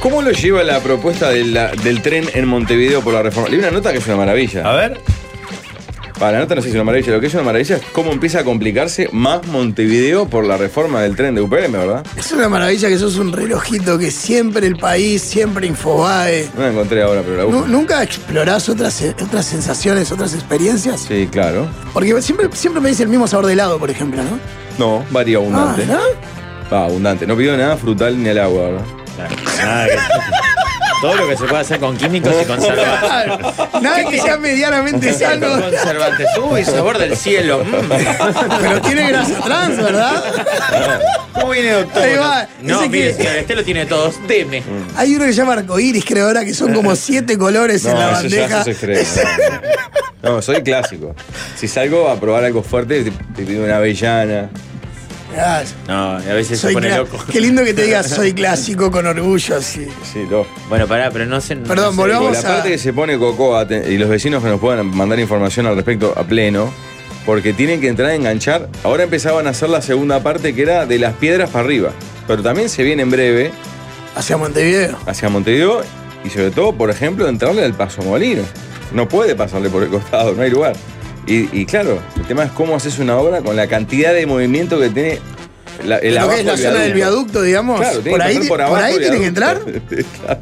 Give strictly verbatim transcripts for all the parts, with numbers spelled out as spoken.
¿Cómo lo lleva la propuesta de la, del tren en Montevideo por la reforma? Leí una nota que es una maravilla. A ver. Para la nota no sé si es una maravilla. Lo que es una maravilla es cómo empieza a complicarse más Montevideo por la reforma del tren de U P M, ¿verdad? Es una maravilla que sos un relojito, que siempre el país, siempre Infobae. No la encontré ahora, pero la busco. ¿Nunca explorás otras, otras sensaciones, otras experiencias? Sí, claro. Porque siempre, siempre me dice el mismo sabor de helado, por ejemplo, ¿no? No, varía abundante. Ah, ¿no? Ah, abundante. No pido nada frutal ni al agua, ¿verdad? Nada que, todo lo que se puede hacer con químicos y conservantes. Claro. Nada que sea medianamente sano. Conservantes. Uy, sabor del cielo. Mm. Pero tiene grasa trans, ¿verdad? ¿Cómo viene, doctor? Ahí va. No, Ese mire, que- señor, este lo tiene todos. Deme. Hay uno que se llama arcoíris, creo ahora, que son como siete colores en la eso ya bandeja. sos extremo. No, no, soy clásico. Si salgo a probar algo fuerte, te, te pido una avellana. Ah, No, a veces soy se pone cla- loco. Qué lindo que te digas soy clásico con orgullo, así. Sí, lo. Bueno, pará, pero no sé. Perdón, no sé. volvamos. Porque la a- parte que se pone Cocoa te- y los vecinos que nos puedan mandar información al respecto a pleno, porque tienen que entrar a enganchar. Ahora empezaban a hacer la segunda parte que era de las piedras para arriba. Pero también se viene en breve Hacia Montevideo. hacia Montevideo y sobre todo, por ejemplo, entrarle al Paso Molino. No puede pasarle por el costado, no hay lugar. Y, y claro, el tema es cómo haces una obra con la cantidad de movimiento que tiene la, el Lo abajo que es la del zona del viaducto, digamos. Claro, tiene por que ahí, pasar por por abajo ahí del tiene que entrar. viaducto. Claro.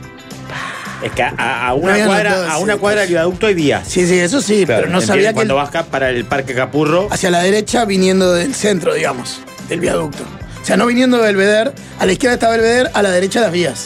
Es que a, a No una había cuadra, notado a ese una cuadra del detalle. viaducto hay vías. Sí, sí, eso sí, Claro, pero no ¿Entiendes? sabía que Cuando el- vas acá para el Parque Capurro, hacia la derecha viniendo del centro, digamos, del viaducto. O sea, no viniendo de Belvedere, a la izquierda está Belvedere, a la derecha las vías.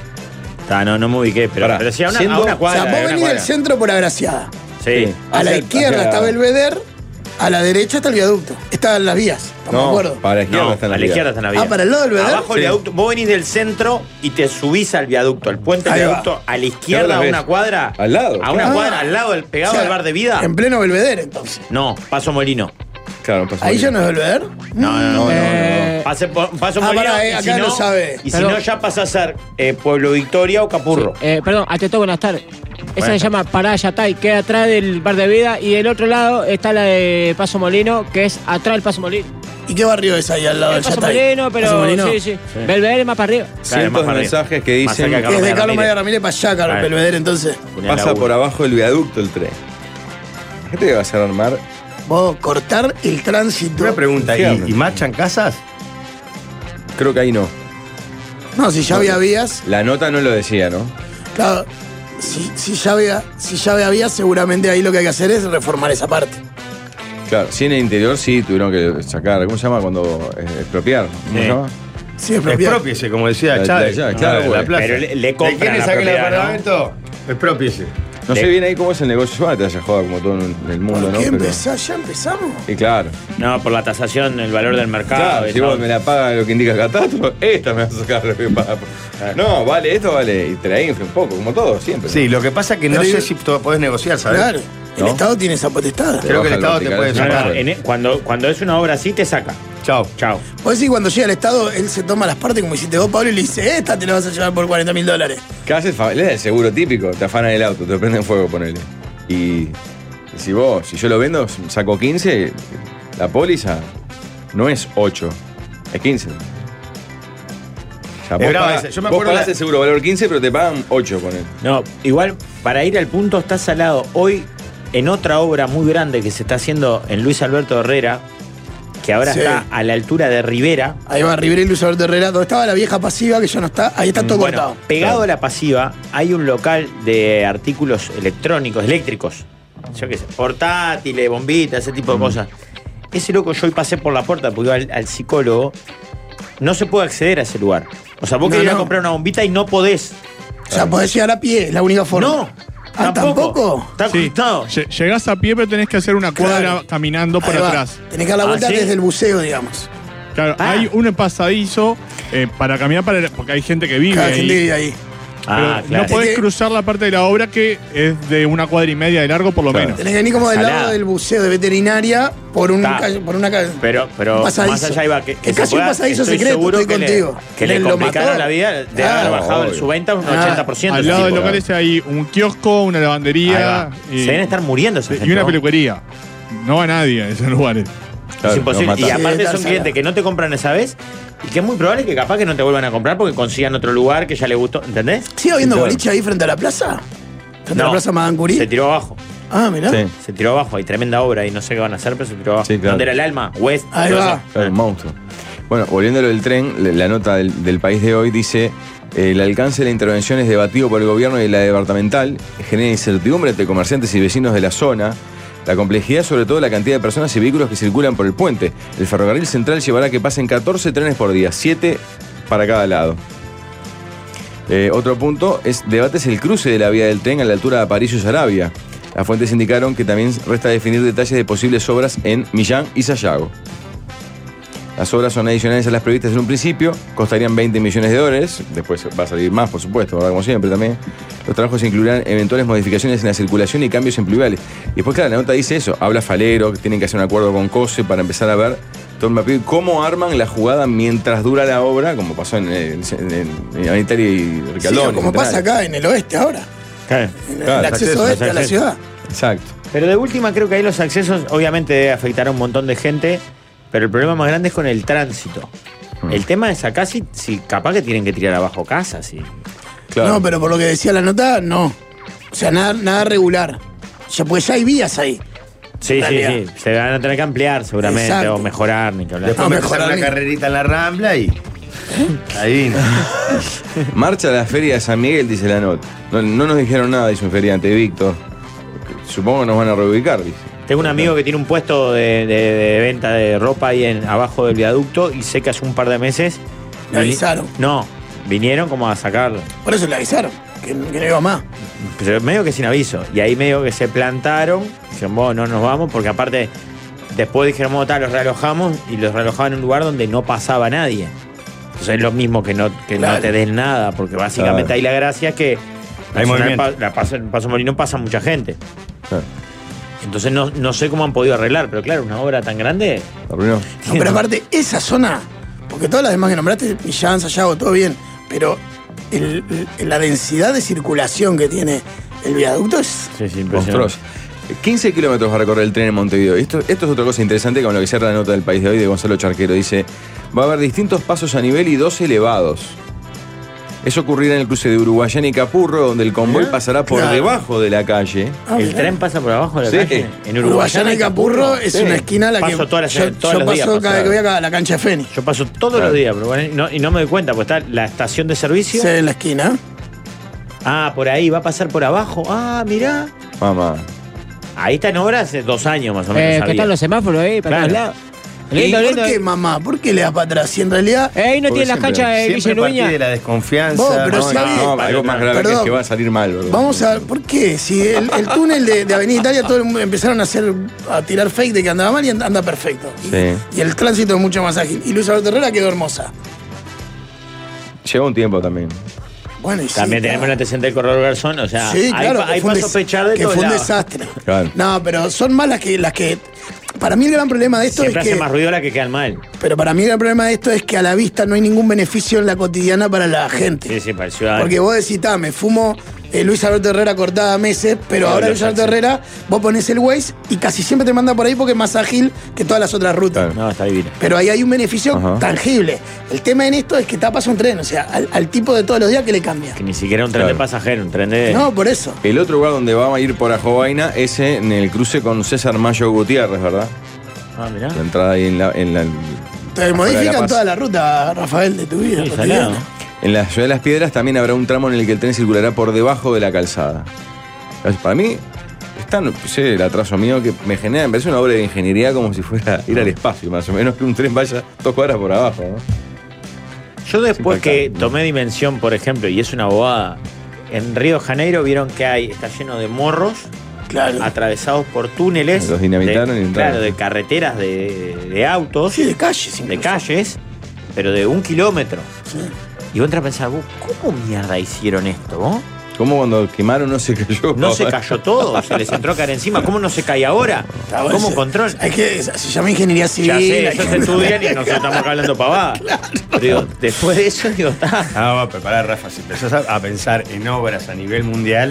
Ah, no, no me ubiqué, pero, Pará, pero sí a una, siendo- a una O cuadra. sea, vos a una venís del cuadra. centro por Agraciada. Sí. Sí. A la Hacia- izquierda hacia- está Belvedere, a la derecha está el viaducto. Están las vías, estamos de No, acuerdo. para la izquierda No, están a las la vías. izquierda está en la vía. Ah, para el lado del Belvedere. Abajo el Sí. viaducto. Vos venís del centro y te subís al viaducto, al puente del Ahí va. viaducto, a la Claro, izquierda, las a ves. una cuadra. Al lado, A una claro. cuadra, al lado, del pegado O sea, al bar de vida. En pleno Belvedere, entonces. No, Paso Molino. Claro, Paso Ahí Molino. ya no es Belvedere. No, no, no. No, no, Eh, Pase por- Paso Ah, Molino. pará, eh, y acá si lo no, sabe. Y si Perdón. no, ya pasa a ser eh, Pueblo Victoria o Capurro. Eh, perdón, ante todo, buenas tardes. Esa Bueno. se llama Parada Yatay, queda atrás del bar de vida, y del otro lado está la de Paso Molino, que es atrás del Paso Molino. ¿Y qué barrio es ahí al lado El del Paso Yatay? Molino, pero ¿Paso Molino? sí, sí. Belvedere más para arriba. Claro, más Cientos de para arriba. mensajes que Más cerca dicen de Que Carlos es de Carlos María María Ramírez para allá, Carlos Claro. Belvedere, entonces. Julián pasa Laburo. por abajo del viaducto el tren. ¿Qué te va a hacer armar? Vos, cortar el tránsito. Una pregunta, ¿y, Fíjame. ¿y machan casas? Creo que ahí no. No, si ya había vías, La nota no lo decía, ¿no? claro. Si, si, ya había, si ya había vías, seguramente ahí lo que hay que hacer es reformar esa parte. Claro, sí en el interior sí tuvieron que sacar, ¿cómo se llama? Cuando eh, expropiar, ¿cómo Sí. se llama? Sí, expropiar. Expropiese, como decía La- Chávez. la- claro, Ah, güey. la plaza. Pero le- le ¿De compran quién le la saquen el propiedad, ¿no? apartamento? Expropiese. No Le- sé bien ahí cómo es el negocio, yo te haya jugado como todo en en el mundo, ¿Por ¿no? qué Pero- empezás? ¿Ya empezamos? Y claro. No, por la tasación, el valor del mercado. Claro, y si todo. vos me la pagas lo que indica el catastro, esta me vas a sacar. No, vale, esto vale. Y te la infla un poco, como todo, siempre. Sí, lo que pasa es que no Pero sé yo- si to- podés negociar, ¿sabes? Claro. El ¿No? Estado tiene esa potestad. Creo que el Baja Estado te el puede vertical, No, no, sacar. en- cuando, cuando es una obra así, te saca. Chao. Chao. Vos decís, cuando llega el Estado, él se toma las partes como hiciste vos, Pablo, y le dice, esta te la vas a llevar por cuarenta mil dólares. ¿Qué haces? Es el seguro típico, te afanan el auto, te prenden fuego, ponele. Y, y si vos, si yo lo vendo, saco quince, la póliza no es ocho, es quince. O sea, Es vos, brava pagás, esa. Yo me vos acuerdo pagás la- el seguro valor quince, pero te pagan ocho con él. No, igual, para ir al punto, está salado. Hoy, en otra obra muy grande que se está haciendo en Luis Alberto Herrera, que ahora Sí. está a la altura de Rivera. Ahí va Rivera y Luis Alberto Herrera, donde estaba la vieja pasiva, que ya no está, ahí está todo Bueno, cortado. pegado Claro. a la pasiva, hay un local de artículos electrónicos, eléctricos. Yo qué sé, portátiles, bombitas, ese tipo de cosas. Ese loco, yo hoy pasé por la puerta porque iba al, al psicólogo. No se puede acceder a ese lugar. O sea, vos No, querés ir a no. comprar una bombita y no podés. O sea, podés llegar a pie, es la única forma. No. Ah, ¿tampoco? Está Sí. no. Lle- Llegás a pie, pero tenés que hacer una cuadra Claro. caminando por Ahí va. atrás. Tenés que dar la Ah, vuelta ¿sí? desde el buceo, digamos. Claro, Ah. hay un pasadizo eh, para caminar, para, porque hay gente que vive Cada ahí. gente vive ahí. Pero Ah, claro. no podés Es que- cruzar la parte de la obra que es de una cuadra y media de largo, por lo Claro. menos. Tenés que venir como del Salada. lado del buceo de veterinaria por, un Está. calle- por una calle. Pero, pero Un más pasadizo. allá iba que, que Es se casi un pueda- pasadizo estoy secreto, seguro estoy que contigo. Le, que le Él lo complicaron mató. la vida de Ah, haber bajado en obvio. su venta un Ah. ochenta por ciento. Al ese lado del tipo. local ese hay un kiosco, una Ahí lavandería va. y, Se deben estar muriendo esa y gente, una ¿no? peluquería. No va nadie a esos lugares. Claro, Es imposible. nos Y mataron. aparte Sí, son estar clientes salado. que no te compran esa vez Y que es muy probable que capaz que no te vuelvan a comprar porque consigan otro lugar que ya les gustó, ¿entendés? ¿Sigue habiendo Claro. boliche ahí frente a la plaza? ¿Frente a la plaza Madame Curie? Se tiró abajo. Ah, mirá. Sí. Se tiró abajo, hay tremenda obra y no sé qué van a hacer, pero se tiró abajo. Sí, claro. ¿Dónde era el alma? West. Ahí todo va. eso. Claro, un monstruo. Bueno, volviendo a lo del tren, la- la nota del, del País de hoy dice: eh, el alcance de la intervención es debatido por el gobierno y la departamental, genera incertidumbre entre comerciantes y vecinos de la zona. La complejidad, sobre todo la cantidad de personas y vehículos que circulan por el puente. El ferrocarril central llevará a que pasen catorce trenes por día, siete para cada lado. Eh, otro punto es debates el cruce de la vía del tren a la altura de Aparicio y Sarabia. Las fuentes indicaron que también resta definir detalles de posibles obras en Millán y Sayago. Las obras son adicionales a las previstas en un principio, costarían veinte millones de dólares, después va a salir más, por supuesto, ¿verdad? Como siempre también. Los trabajos incluirán eventuales modificaciones en la circulación y cambios en pluviales. Y después, claro, la nota dice eso, habla Falero, que tienen que hacer un acuerdo con COSE para empezar a ver todo el mapeo y cómo arman la jugada mientras dura la obra, como pasó en, en, en, en Anitalia y Sí, Ricaldoni. como pasa acá en el oeste ahora. Claro. En Claro, el acceso acceso, oeste a la acceso. ciudad. Exacto. Pero de última creo que ahí los accesos obviamente debe afectar a un montón de gente, pero el problema más grande es con el tránsito. Mm. El tema es acá si, si capaz que tienen que tirar abajo casas. Sí. Claro. No, pero por lo que decía la nota, no. O sea, nada, nada regular. Ya, porque ya hay vías ahí. Sí, sí, Realidad. sí. Se van a tener que ampliar seguramente Exacto. o mejorar, ni que hablar. Después No, me mejor una ni- carrerita en la Rambla y. Ahí. Marcha a la feria de San Miguel, dice la nota. No, no nos dijeron nada, dice un feriante, Víctor. Supongo que nos van a reubicar, dice. Tengo un amigo que tiene un puesto de, de- de venta de ropa ahí en, abajo del viaducto y sé que hace un par de meses. Le vini- avisaron. No, vinieron como a sacarlo. Por eso le avisaron, que, que no iba más. Pero medio que sin aviso. Y ahí medio que se plantaron. Dijeron, vos no nos vamos, porque aparte, después dijeron, vos tal, los realojamos y los realojaban en un lugar donde no pasaba nadie. Entonces es lo mismo que no, que Claro. no te den nada, porque básicamente Claro. ahí la gracia es que Hay Nacional movimiento. Pa- la paso, en Paso Molino pasa mucha gente. Claro. Entonces no, no sé cómo han podido arreglar, pero claro, una obra tan grande. ¿La arruinó? No, pero aparte, esa zona, porque todas las demás que nombraste, Millán, Sayago, todo bien, pero el- el- la densidad de circulación que tiene el viaducto es. Sí, sí, impresionante. Monstruoso. quince kilómetros va a recorrer el tren en Montevideo. Esto, esto es otra cosa interesante con lo que cierra la nota del País de hoy de Gonzalo Charquero. Dice, va a haber distintos pasos a nivel y dos elevados. Eso ocurrirá en el cruce de Uruguayana y Capurro, donde el convoy Mirá. pasará por Claro. debajo de la calle. Ah, El mirá. tren pasa por abajo de la Sí. calle. En Uruguayana y Capurro es Sí. una esquina a la que Paso todas las- yo, todos yo los paso días cada paso. vez que voy acá a la cancha de Feni. Yo paso todos Claro. los días, pero bueno, y no, y no me doy cuenta, pues está la estación de servicio. Sí, en la esquina. Ah, por ahí, va a pasar por abajo. Ah, mirá. Mamá. Ahí está en obra hace dos años más o menos. Eh, que había. están los semáforos ahí, para Claro. todos lados. ¿Y Lindo, por lindo. qué, mamá? ¿Por qué le das para atrás? Si en realidad. Eh, ahí no Porque tienen las siempre- canchas de Siempre Guille partí Nuña. de la desconfianza. Vos, pero ¿no? si Y- había- No, algo más grave que es Perdón. que va a salir mal. boludo. Vamos a ver, ¿por qué? Si el, el túnel de, de Avenida Italia, todo el mundo empezaron a hacer, a tirar fake de que andaba mal y and- anda perfecto. Y, Sí. y el tránsito es mucho más ágil. Y Luis Alberto Herrera quedó hermosa. Lleva un tiempo también. Bueno, y sí, También tenemos el claro. antecedente del corredor Garzón, o sea, Sí, hay, claro, pa- que hay fue un para des- sospechar de que todos fue un lados. desastre. Claro. No, pero son más las que, las que. Para mí el gran problema de esto Siempre es hace que. más ruido la que quedan mal. Pero para mí el gran problema de esto es que a la vista no hay ningún beneficio en la cotidiana para la gente. Sí, sí, para el ciudadano. Porque vos decís, "Ta, me fumo eh, Luis Alberto Herrera cortada meses, pero Claro, ahora lo Luis Alberto sé, sí. Herrera, vos ponés el Waze y casi siempre te manda por ahí porque es más ágil que todas las otras rutas. Claro. No, está divino. Pero ahí hay un beneficio Ajá. tangible. El tema en esto es que tapas un tren, o sea, al, al tipo de todos los días que le cambia. Que ni siquiera un tren Claro. de pasajero, un tren de. No, por eso. El otro lugar donde va a ir por Ajovaina es en el cruce con César Mayo Gutiérrez, ¿verdad? Ah, mirá. La entrada ahí en la, en la, Te afuera de La modifican Paz. toda la ruta, Rafael, de tu vida. Sí, cotidiana. salado. En la Ciudad de las Piedras también habrá un tramo en el que el tren circulará por debajo de la calzada. Entonces, para mí, es tan, no sé, el atraso mío que me genera, me parece una obra de ingeniería como si fuera ir al espacio, más o menos, que un tren vaya dos cuadras por abajo, ¿no? Yo después Sí, que impactante. tomé dimensión, por ejemplo, y es una bobada, en Río de Janeiro vieron que hay, está lleno de morros Claro. atravesados por túneles. Los dinamitaron de- y entraron. Claro, de carreteras de, de autos, Sí, de calles. de incluso. calles, pero de un kilómetro. Sí. Y vos entras a pensar, vos, ¿cómo mierda hicieron esto? vos? ¿Cómo cuando quemaron no se cayó? No se cayó todo, se les entró a caer encima. ¿Cómo no se cae ahora? Está bueno, ¿Cómo se- control? Hay que, se llama ingeniería civil. Ya sé, hay ellos que- estudian y nosotros estamos acá hablando pavadas. Pero digo, después de eso, digo, está. Ah, va a preparar, Rafa. Si empezás a, a pensar en obras a nivel mundial,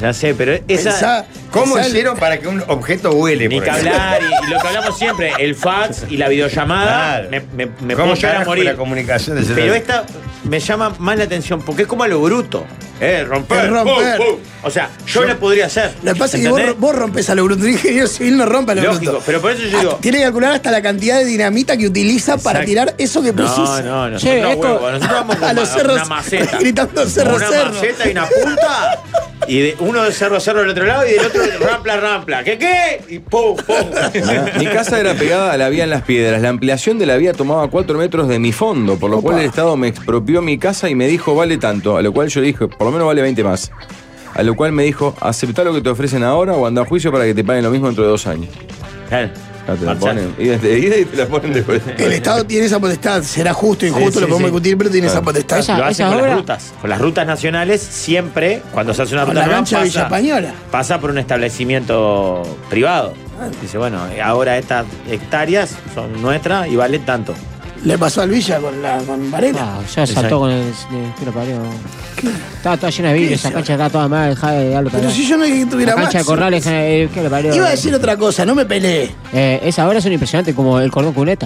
Ya sé, pero esa... Pensá- ¿Cómo pensá el- hicieron para que un objeto vuele? Ni por que ejemplo? hablar, y, y lo que hablamos siempre, el fax y la videollamada, Claro. me, me, me ¿Cómo puedo llegar a carajo morir. la comunicación de ese Pero lado? esta me llama más la atención, porque es como a lo bruto. Eh, romper, Es romper. pum, pum. O sea, yo lo podría hacer. Lo que pasa es que vos, ¿entendés? vos rompes a lo bruto. El ingeniero civil no rompe a lo Lógico, bruto. pero por eso yo Ah, digo- tiene que calcular hasta la cantidad de dinamita que utiliza para Exacto. tirar eso que precisa. No, no, Che, nosotros, es co- huevo, nosotros vamos con A los ma- cerros- una maceta. gritando cerro, Una cerro. maceta y una punta. Y de, uno de cerro a cerro del otro lado y del otro rampla, rampla. ¿Qué qué? Y pum, pum. Mi casa era pegada a la vía en Las Piedras. La ampliación de la vía tomaba cuatro metros de mi fondo, por lo Opa. cual el Estado me expropió mi casa y me dijo vale tanto. A lo cual yo dije, por lo menos vale veinte más. A lo cual me dijo, aceptá lo que te ofrecen ahora o anda a juicio para que te paguen lo mismo dentro de dos años. Claro. Ya te la Marchate. ponen. Y de ida y te la ponen después. El Estado tiene esa potestad. Será justo o Sí, injusto, sí, lo podemos sí. discutir, pero tiene Claro. esa potestad. Esa- Lo hace con obra- las rutas. Con las rutas nacionales, siempre, cuando se hace una Con ruta la nueva, rancha de Villa pasa, Española. pasa por un establecimiento privado. Dice, bueno, ahora estas hectáreas son nuestras y valen tanto. Le pasó al Villa con, la, con Varela. Ah, ya saltó con el. ¿Qué lo parió? Estaba toda llena de vidrio, esa cancha estaba toda mal, dejá de darlo para Pero allá. si yo no dije que La tuviera más. cancha de Corrales, eh, ¿qué le parió? Iba a decir otra cosa, no me peleé. Eh, esas obras son impresionantes, como el cordón cuneta.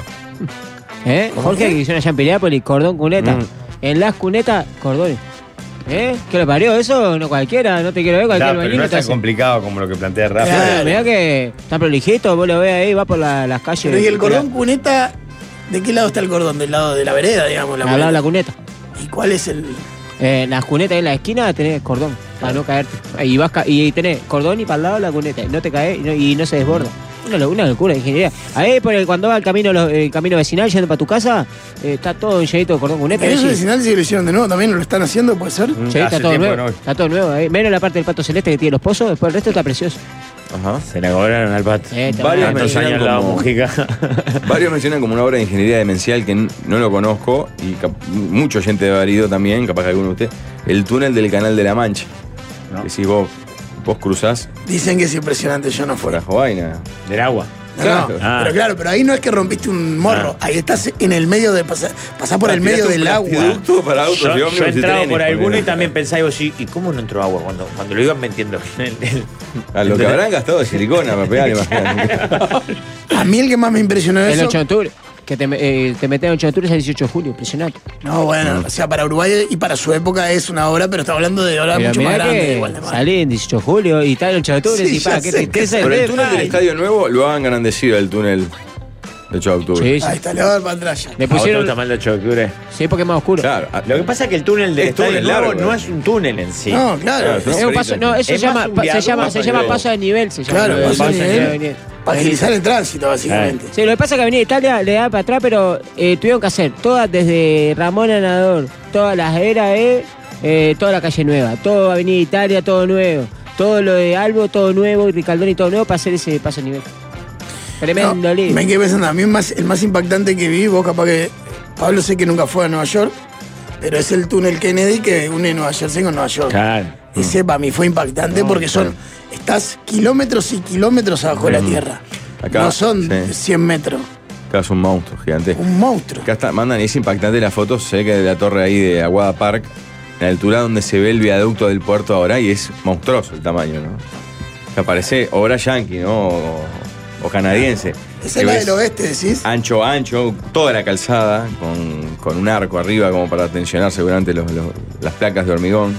¿Eh? Jorge, que hicieron allá en Piriápolis, cordón cuneta. Mm. En las cunetas, cordones. ¿Eh? ¿Qué le parió? Eso no cualquiera, no te quiero ver, cualquier Ya, pero albañil no es te tan hace. complicado como lo que plantea Rafa. Claro. Mirá que está prolijito, vos lo ves ahí, va por la- las calles. Pero y el cordón cuneta, ¿de qué lado está el cordón? Del lado de la vereda, digamos. La Al lado de la cuneta. cuneta. ¿Y cuál es el...? Eh, en las cunetas en la esquina tenés cordón, para no caerte. Y vas ca- y tenés cordón y para el lado la cuneta. Y no te caes y no, y no se desborda. Una, lo- una locura de ingeniería. Ahí por el, cuando va el camino, lo- el camino vecinal yendo para tu casa, eh, está todo llenito de cordón cuneta. En ahí eso sí. vecinal sí lo hicieron de nuevo, también lo están haciendo, ¿puede ser? Mm, Sí, está hace todo tiempo nuevo. que no voy. Está todo nuevo. ahí. Menos la parte del pato celeste que tiene los pozos, después el resto está precioso. Ajá. Se la cobraron al pato. Eh, está Varios bueno. me Tantos años mencionan al lado como- Mujica. Varios mencionan como una obra de ingeniería demencial que n- no lo conozco y cap- mucho gente debe haber ido también, capaz que alguno de ustedes, el túnel del Canal de la Mancha. No. Que si vos, vos cruzás Dicen que es impresionante, yo no por fui. Ajovaina. Del agua. No, Claro. no, Ah. pero claro, pero ahí no es que rompiste un morro, Ah. ahí estás en el medio de pasar, pasar por el medio del agua. Plastiducto para autos Yo, y yo ómnibus he y entrado trenes, por alguno y ponele. también pensaba, digo, sí, ¿y cómo no entró agua cuando, cuando lo iban metiendo? El- el- A lo que habrán gastado de silicona para pegar, imagínate. A mí el que más me impresionó de El eso. ocho de octubre. Que te, eh, te meten el ocho de octubre es el dieciocho de julio. Impresionante. No, bueno, o sea, para Uruguay y para su época es una obra, pero estamos hablando de obras Pero mucho más mirá grandes. que Igual de mal. salí en dieciocho de julio y está el ocho de octubre Sí, y ya para qué sé tristeza. que- Pero el de- túnel del ay. Estadio Nuevo lo han engrandecido, el túnel de ocho de octubre. Sí, sí. Ahí está, le va a dar para atrás ya. Le ¿A vos te pusieron. gusta más el ocho de octubre? Sí, porque es más oscuro. Claro. a- Lo que pasa es que el túnel del Es túnel Estadio Nuevo largo, no eh. es un túnel en sí. No, claro. Claro, es- no. Es un paso, no, eso Es se más llama, un pa- se viaducto llama, se llama nivel. paso de nivel. Se llama. Claro, Lo de paso de nivel. nivel. para agilizar el tránsito, básicamente. Sí, lo que pasa es que Avenida Italia le da para atrás, pero eh, tuvieron que hacer todas desde Ramón Anador, todas las eras E, eh, toda la calle nueva, todo Avenida Italia, todo nuevo, todo lo de Albo, todo nuevo, y Ricaldoni, todo nuevo para hacer ese paso de nivel. Tremendo No, lío. me quedé pensando, a mí más, el más impactante que vi, vos capaz que. Pablo sé que nunca fue a Nueva York, pero es el túnel Kennedy que une Nueva Jersey con Nueva York. Claro. Ese para mí fue impactante No, porque son. Estás kilómetros y kilómetros abajo de la tierra. Acá, no son sí. cien metros. Acá es un monstruo gigante. Un monstruo. Acá está, mandan, y es impactante la foto, se ve que de la torre ahí de Aguada Park, en la altura donde se ve el viaducto del puerto ahora, y es monstruoso el tamaño, ¿no? Que parece obra yankee, ¿no? O, o canadiense. Esa Que es la ves del oeste, decís. Ancho, ancho, toda la calzada, con, con un arco arriba como para tensionar seguramente los- los- las placas de hormigón.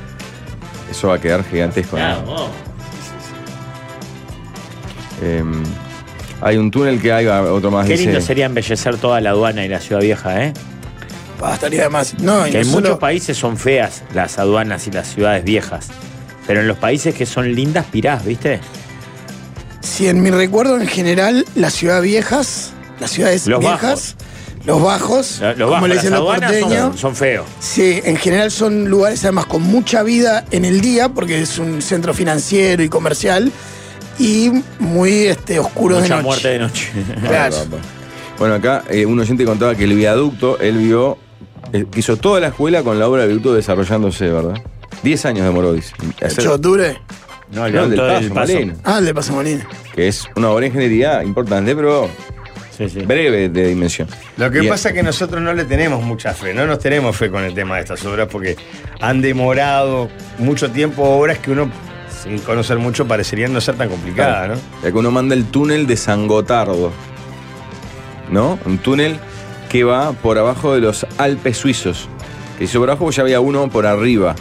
Eso va a quedar gigantesco, ¿no? Claro, vos. Eh, hay un túnel que hay, otro más Qué dice- lindo sería embellecer toda la aduana y la ciudad vieja, ¿eh? Bastaría de más. No, y Que no en solo- muchos países son feas las aduanas y las ciudades viejas. Pero en los países que son lindas, pirás, ¿viste? Si en mi recuerdo en general, las ciudades viejas, las ciudades Los viejas, los bajos, Los, los como bajos, le las dicen los aduanas son, porteños, son feos. sí, en general son lugares además con mucha vida en el día, porque es un centro financiero y comercial, y muy este, oscuros de Mucha noche. muerte de noche. Claro. Ah, papá. Bueno, acá eh, un oyente contaba que el viaducto, él vio, eh, que hizo toda la escuela con la obra del viaducto desarrollándose, ¿verdad? Diez años demoró, dice. Hacer- ocho de octubre. No, el No, el del auto Paso, del paso. Molino, Ah, el de Paso Molina. que es una obra de ingeniería importante, pero Sí, sí. breve de dimensión. Lo que Y- pasa es que nosotros no le tenemos mucha fe, no nos tenemos fe con el tema de estas obras porque han demorado mucho tiempo obras que uno sin conocer mucho, parecería no ser tan complicada, ¿no? Y acá uno manda el túnel de San Gotardo, ¿no? Un túnel que va por abajo de los Alpes suizos. Que hizo por abajo ya había uno por arriba.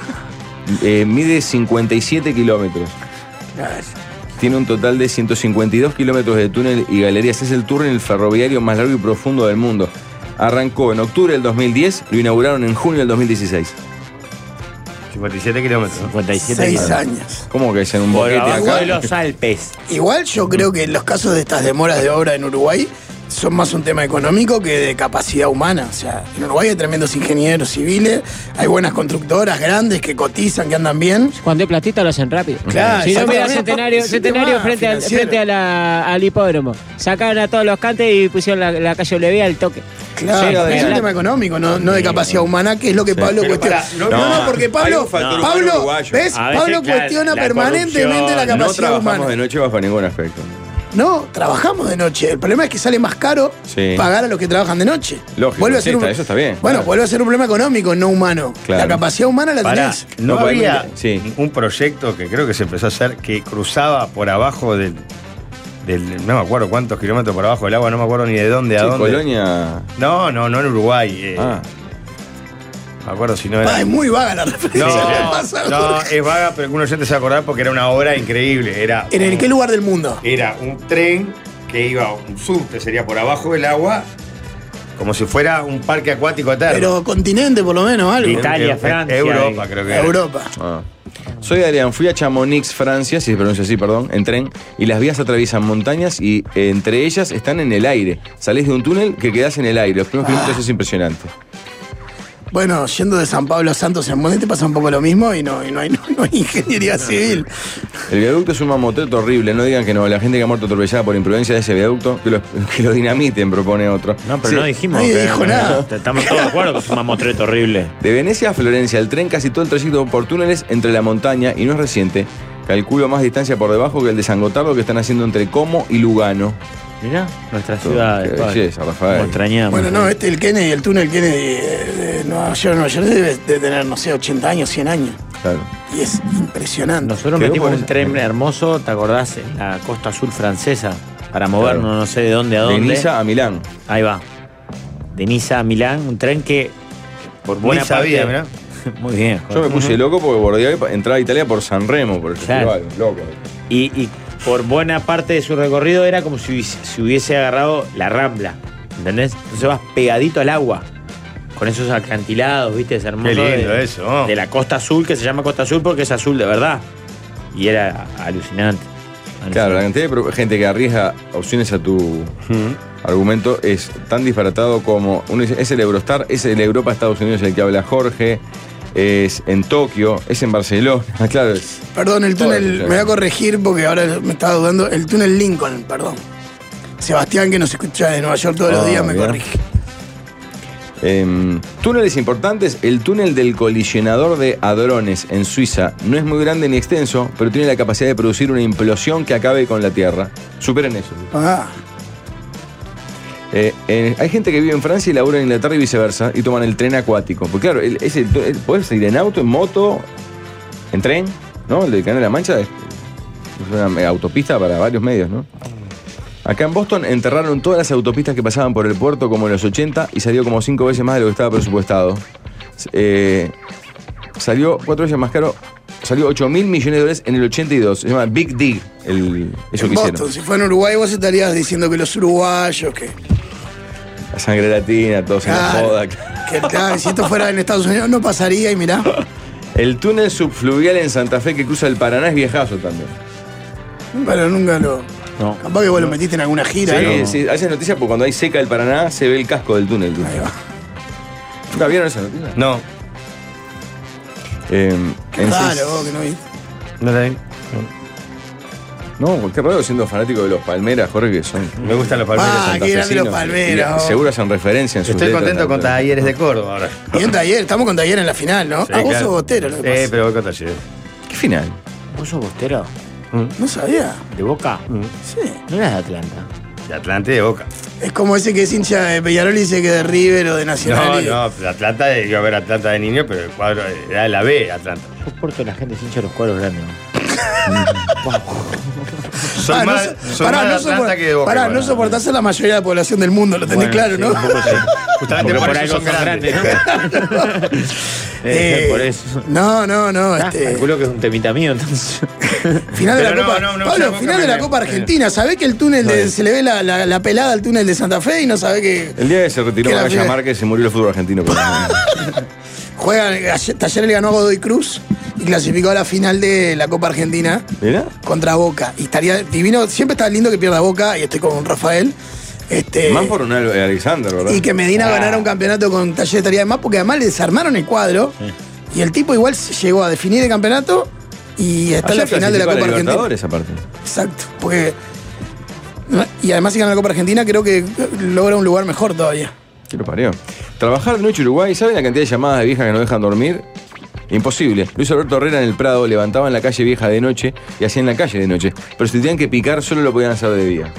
Eh, mide cincuenta y siete kilómetros. Tiene un total de ciento cincuenta y dos kilómetros de túnel y galerías. Es el túnel ferroviario más largo y profundo del mundo. Arrancó en octubre del dos mil diez, lo inauguraron en junio del dos mil dieciséis. cincuenta y siete kilómetros. cincuenta y siete Seis kilómetros. años. ¿Cómo que es en un Por boquete abajo acá? de los Alpes. Igual yo creo que los casos de estas demoras de obra en Uruguay son más un tema económico que de capacidad humana. O sea, en Uruguay hay tremendos ingenieros civiles, hay buenas constructoras grandes que cotizan, que andan bien. Cuando hay platita lo hacen rápido. Claro, Si no, mira exactamente. Centenario, Es un Centenario tema frente, al, financiero. frente a la- al hipódromo. Sacaron a todos los cantes y pusieron la, la calle Olevía al toque. Claro, Sí, es un claro. tema económico, no, no de capacidad humana, que es lo que Pablo Pero cuestiona. pará, no, no, no, porque hay Pablo, un factor Pablo, humano uruguayo. ¿ves? A veces, Pablo claro, cuestiona la permanentemente corrupción. la No capacidad trabajamos humana. de noche bajo ningún aspecto. No, trabajamos de noche. El problema es que sale más caro Sí. pagar a los que trabajan de noche. Lógico, Vuelve a sí, ser un- está- eso está bien, Bueno, claro. vuelve a ser un problema económico, no humano. Claro. La capacidad humana la Pará, tenés. no, No, había sí. un proyecto que creo que se empezó a hacer que cruzaba por abajo del, del- no me acuerdo cuántos kilómetros por abajo del agua, no me acuerdo ni de dónde a Sí, dónde. Colonia. No, no, no en Uruguay. eh, Ah. No me acuerdo si no era. Pa, es muy vaga la referencia. No, ¿Qué pasa, no, Jorge? es vaga, pero que uno oyente se va a acordar porque era una obra increíble. Era ¿En el un- qué lugar del mundo? Era un tren que iba, un subte sería por abajo del agua, como si fuera un parque acuático eterno. Pero continente, por lo menos, algo. Italia, Eh, Francia, Europa, eh. creo que era. Europa. Ah. Soy Adrián, fui a Chamonix, Francia, si se pronuncia así, perdón, en tren, y las vías atraviesan montañas y eh, entre ellas están en el aire. Salís de un túnel que quedás en el aire. Los primeros kilómetros es impresionante. Bueno, yendo de San Pablo a Santos en Monte pasa un poco lo mismo y no, y no, hay, no, no hay ingeniería civil. El viaducto es un mamotreto horrible, no digan que no. La gente que ha muerto atropellada por imprudencia de ese viaducto, que lo, que lo dinamiten, propone otro. No, pero Sí. no dijimos Nadie que- dijo nada. Estamos todos de acuerdo que es un mamotreto horrible. De Venecia a Florencia, el tren casi todo el trayecto por túneles entre la montaña, y no es reciente. Calculo más distancia por debajo que el de San Gotardo que están haciendo entre Como y Lugano. Mirá, nuestra ciudad. Qué de padre. belleza, Rafael. Como extrañamos. Bueno, no, este, el Kennedy, el túnel Kennedy de, de Nueva York, Nueva York debe de tener, no sé, ochenta años, cien años. Claro. Y es impresionante. Nosotros Quedó metimos por un esa- tren hermoso, ¿te acordás? En la costa azul francesa, para movernos Claro. no sé de dónde a De dónde. Niza a Milán. Ahí va. De Niza a Milán, un tren que por buena Ni sabía, parte... mirá. Muy bien. Yo me joder. puse loco porque bordeaba y entraba a Italia por San Remo, por el Claro. festival. Loco. Y, y por buena parte de su recorrido era como si hubiese, si hubiese agarrado la Rambla, ¿entendés? Entonces vas pegadito al agua, con esos acantilados, ¿viste? Es hermoso. Qué lindo de, eso, ¿no? de la Costa Azul, que se llama Costa Azul porque es azul de verdad. Y era alucinante. Claro, la cantidad de pro- gente que arriesga opciones a tu argumento es tan disparatado como. Uno dice, es el Eurostar, es el Europa Estados Unidos el que habla Jorge, es en Tokio, es en Barcelona. Claro, es- Perdón, el Todo túnel, eso, me voy a claro. corregir porque ahora me estaba dudando. El túnel Lincoln, perdón. Sebastián, que nos escucha de Nueva York todos los Ah, días, me mirá. corrige. Em, túneles importantes, el túnel del colisionador de hadrones en Suiza no es muy grande ni extenso, pero tiene la capacidad de producir una implosión que acabe con la Tierra. Superen eso. Ah, Eh, eh, hay gente que vive en Francia y labura en Inglaterra y viceversa y toman el tren acuático. Porque claro, el, ese, el- podés ir en auto, en moto, en tren, ¿no? El del Canal de la Mancha es, es una eh, autopista para varios medios, ¿no? Acá en Boston enterraron todas las autopistas que pasaban por el puerto como en los ochenta y salió como cinco veces más de lo que estaba presupuestado. Eh, salió cuatro veces más caro, salió ocho mil millones de dólares en el ochenta y dos. Se llama Big Dig, el, eso en que Boston, hicieron. si fuera en Uruguay vos estarías diciendo que los uruguayos, que... La sangre latina, todos en la Claro, joda. que claro, si esto fuera en Estados Unidos no pasaría y mirá. El túnel subfluvial en Santa Fe que cruza el Paraná es viejazo también. Pero nunca lo... No. Capaz que vos lo metiste en alguna gira, Sí, ¿no? sí, haces noticias porque cuando hay seca el Paraná se ve el casco del túnel. Ahí va. ¿Nunca vieron esa noticia? No, Eh, Qué en raro, seis- vos que no viste. no la vi. No, qué raro siendo fanático de los Palmeras, Jorge, que son Me gustan los palmeras. Ah, qué grande los Palmeras, Y vos. seguro hacen referencia en sus Estoy letras contento con también. Talleres de Córdoba ahora. Y en Taller, estamos con Taller en la final, ¿no? Sí, ah, vos claro. sos botero, lo que Eh, pasa. pero voy con Talleres. ¿Qué final? ¿Vos sos bostero? No sabía. ¿De Boca? Sí. No eras de Atlanta. De Atlante y de Boca. Es como ese que es hincha de Peñarol y dice que de River o de Nacional. No, y- no, de Atlanta, iba a ver Atlanta de niño, pero el cuadro era de la B, Atlanta. Yo porto la gente sin hincha de los cuadros grandes. ¿no? Son Ah, no más, so- son pará, más de no Atlanta sopor- que de Boca. pará, igual. no soportás a la mayoría de la población del mundo, lo tenés Bueno, claro, sí, ¿no? un poco sí. Justamente Porque por, por eso algo son son grandes. grandes. Eh, Eh, por eso. No, no, no. Ah, este, calculo que es un temita mío, entonces. final de la Pero no, Copa. no, no, Pablo, ya, final de Boca la me- Copa Argentina. ¿Sabés que el túnel de, se le ve la, la- la pelada al túnel de Santa Fe y no sabe que El día que se retiró Que la Magallanes final- Márquez se murió el fútbol argentino. pero no. juega? ayer- Talleres le ganó a Godoy Cruz y clasificó a la final de la Copa Argentina ¿Mirá? contra Boca. Y estaría divino. Siempre está lindo que pierda Boca y estoy con Rafael. Este, Más por un Al- Alexander, ¿verdad? Y que Medina Ah. ganara un campeonato con Talleres estaría de más, porque además le desarmaron el cuadro. Y el tipo igual se llegó a definir el campeonato y está en la Ayer final de la clasificó a Copa Argentina. Libertadores, aparte. Exacto, porque. Y además, si gana la Copa Argentina, creo que logra un lugar mejor todavía. ¿Qué lo parió? Trabajar de noche en Uruguay, ¿saben la cantidad de llamadas de viejas que no dejan dormir? Imposible. Luis Alberto Herrera en el Prado levantaba en la calle vieja de noche y hacía en la calle de noche. Pero si tenían que picar, solo lo podían hacer de día.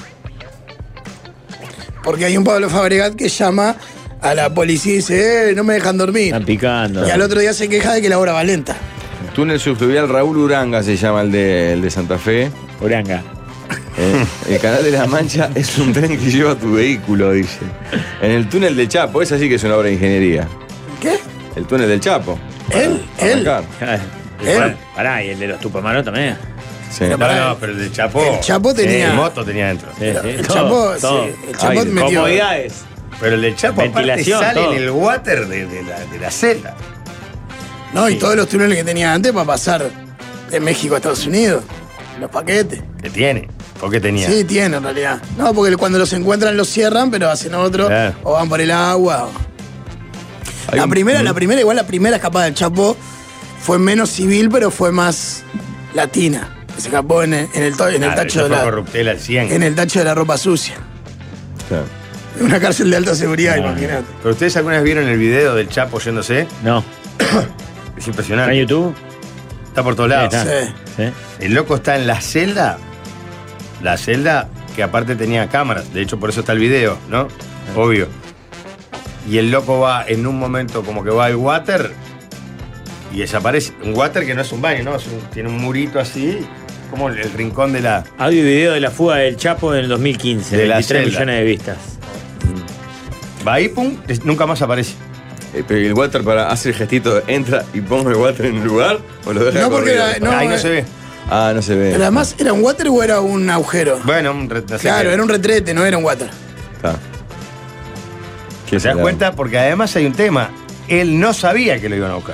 Porque hay un Pablo Fabregat que llama a la policía y dice, eh, no me dejan dormir. Están picando. Y al otro día se queja de que la hora va lenta. Túnel subfluvial Raúl Uranga se llama el de, el de Santa Fe. Uranga. Eh, el canal de la Mancha es un tren que lleva tu vehículo, dice. En el túnel del Chapo, esa sí que es una obra de ingeniería. ¿Qué? El túnel del Chapo. ¿Él? Para ¿Él? arrancar. ¿Eh? Pará, y el de los Tupamaros también. Sí. Pero No, pará, no, pero el de Chapo. El Chapo tenía- El moto tenía dentro. Sí, sí, El todo, Chapo, sí, todo. el Chapo Ay, metió. Comodidades. Pero el de Chapo aparte Ventilación, sale todo. en el water de, de la, de la celda. No, y todos los túneles que tenía antes para pasar de México a Estados Unidos. Los paquetes. Que tiene. ¿Por qué tenía? Sí, tiene en realidad. No, porque cuando los encuentran los cierran, pero hacen otro. Claro. O van por el agua. o- Hay La un- primera, la primera, igual la primera escapada del Chapo fue menos civil, pero fue más latina. Se escapó en el, en el, to- en el Claro, tacho eso de fue la. corruptela al cien. En el tacho de la ropa sucia. Claro. En una cárcel de alta seguridad, imagínate. ¿Pero ustedes alguna vez vieron el video del Chapo yéndose? No. Es ¿Está impresionante. en YouTube? Está por todos lados. Está. Sí. Sí. El loco está en la celda. La celda que aparte tenía cámaras. De hecho, por eso está el video, ¿no? Obvio. Y el loco va en un momento como que va al water y desaparece. Un water que no es un baño, ¿no? Es un- tiene un murito así, como el, el rincón de la. Audio y video de la fuga del Chapo en el dos mil quince. De la veintitrés celda. millones de vistas. Va ahí, pum, es- nunca más aparece. Eh, pero el water para hacer el gestito, entra y pongo el water en el lugar o lo deja No, porque corrido? era- no, ahí no eh. se ve. Ah, no se ve. Pero además, ¿era un water o era un agujero? Bueno, un re- no sé Claro, qué. era un retrete, no era un water. Está. ¿Te ¿Qué das será? cuenta? Porque además hay un tema. Él no sabía que lo iban a buscar.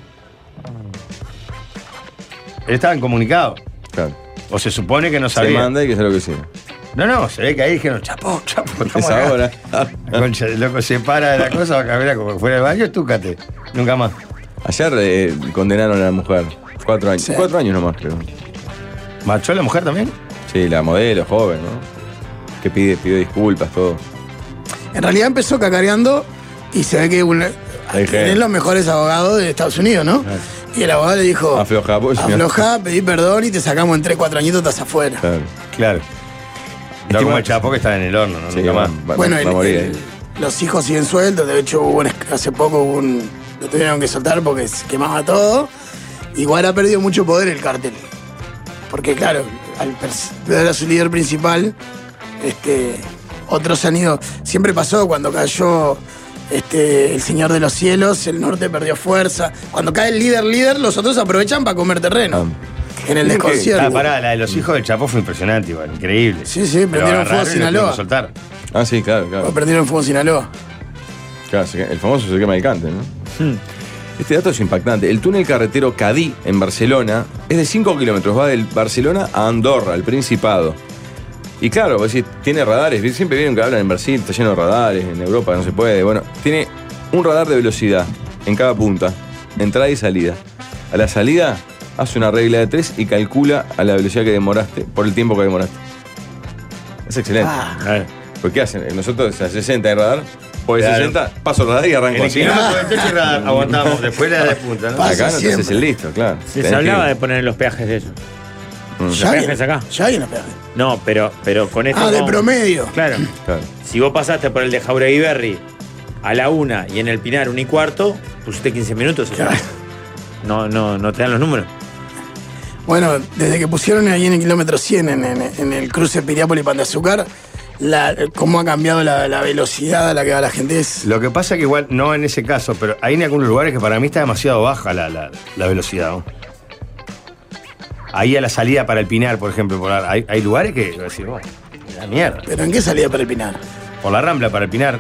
Él estaba incomunicado. Claro. O se supone que no Se sabía. manda y que sea lo que sea. No, no, se ve que ahí dijeron, chapo, chapo, estamos Es acá". ahora. La concha, el loco se para de la cosa, va a caminar como que fuera del baño, túcate. Nunca más. Ayer eh, condenaron a la mujer. Cuatro años. Sí. Cuatro años nomás, creo. ¿Marchó la mujer también? Sí, la modelo, joven, ¿no? Que pide, pidió disculpas, todo. En realidad empezó cacareando y se ve que un, Ahí tienen que- los mejores abogados de Estados Unidos, ¿no? Y el abogado le dijo, Afloja, pues, señor. afloja, pedí perdón y te sacamos en tres, cuatro añitos, estás afuera. Claro. Claro. No que como va- el Chapo que está en el horno, ¿no? Sí, Nunca va, más. va- Bueno, va el- a morir el- ahí. los hijos siguen sueltos, de hecho hubo un esc- hace poco hubo un, lo tuvieron que soltar porque se quemaba todo. Igual ha perdido mucho poder el cártel. Porque claro, al pers- perder a su líder principal, este, otros han ido. Siempre pasó cuando cayó este, el Señor de los Cielos, el norte perdió fuerza. Cuando cae el líder líder, los otros aprovechan para comer terreno. En el Ah, desconcierto. pará, la de los hijos del Chapo fue impresionante igual, increíble. Sí, sí, Pero prendieron agarraron fuego y lo tuvieron Sinaloa. que soltar. Ah, sí, claro, claro. O prendieron fuego Sinaloa. Claro, se- el famoso se quema el cante, ¿no? Este dato es impactante. El túnel carretero Cadí en Barcelona es de cinco kilómetros. Va del Barcelona a Andorra, al Principado. Y claro, vos decís, tiene radares. Siempre vieron que hablan en Brasil, está lleno de radares. En Europa no se puede. Bueno, tiene un radar de velocidad en cada punta, entrada y salida. A la salida hace una regla de tres y calcula a la velocidad que demoraste por el tiempo que demoraste. Es excelente. Ah, Claro. ¿Por qué hacen? Nosotros a sesenta de radar, por el Claro. sesenta paso el radar y arranco En el así. kilómetro de techo era- aguantamos, después la de punta, ¿no? Pasa Acá no te haces siempre. el listo, claro. Sí, Tenés se hablaba que- de poner los peajes de eso. Mm, ya hay, peajes acá. ya hay una peaje. No, pero, pero con esto. Ah, de como- promedio. Claro. Claro. Si vos pasaste por el de Jauregui Berry a la una y en el Pinar un y cuarto, pusiste quince minutos. Claro. No, no, no te dan los números. Bueno, desde que pusieron ahí en el kilómetro cien, en, en, en el cruce Piriápolis-Pan de Azúcar, la, cómo ha cambiado la, la velocidad a la que va la gente es... Lo que pasa es que igual, no en ese caso, pero hay en algunos lugares que para mí está demasiado baja la, la, la velocidad, ¿no? Ahí a la salida para el Pinar, por ejemplo, por la- hay, hay lugares que, voy a decir, bueno, la mierda. ¿Pero en qué salida para el Pinar? Por la Rambla para el Pinar,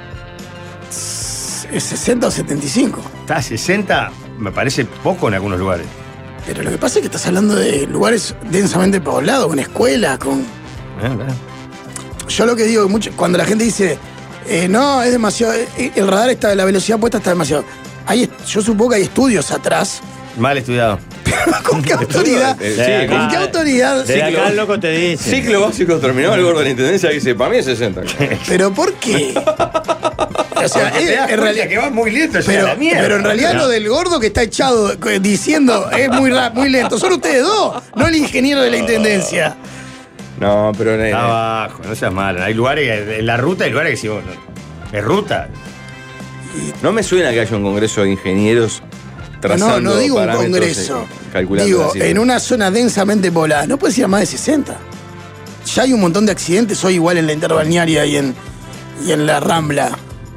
¿Es sesenta o setenta y cinco? está a sesenta, me parece poco en algunos lugares. Pero lo que pasa es que estás hablando de lugares densamente poblados, con escuelas, con... Eh, eh. Yo lo que digo, mucho, cuando la gente dice, eh, no, es demasiado, eh, el radar está, la velocidad puesta está demasiado. Hay, yo supongo que hay estudios atrás. Mal estudiado. ¿Con qué autoridad? Eh, De sí, acá- ¿Con qué autoridad? De acá el loco te dice. Ciclo básico terminado, el gordo de la intendencia dice, para mí es sesenta. ¿Pero por qué? O sea, Porque es- te das en cuenta realidad... que va muy lento, llega Pero, a la mierda. pero en realidad lo del gordo que está echado eh, diciendo es muy rap, muy lento. Son ustedes dos, no el ingeniero de la intendencia. No, pero nene, Está abajo, no seas malo. Hay lugares, en la ruta hay lugares que si vos no- es ruta. no me suena que haya un congreso de ingenieros trazando No, no digo un parámetros, congreso. eh, calculando Digo, las cifras. en una zona densamente poblada, no puedes ir a más de sesenta. Ya hay un montón de accidentes hoy igual en la interbalnearia y en, y en la Rambla.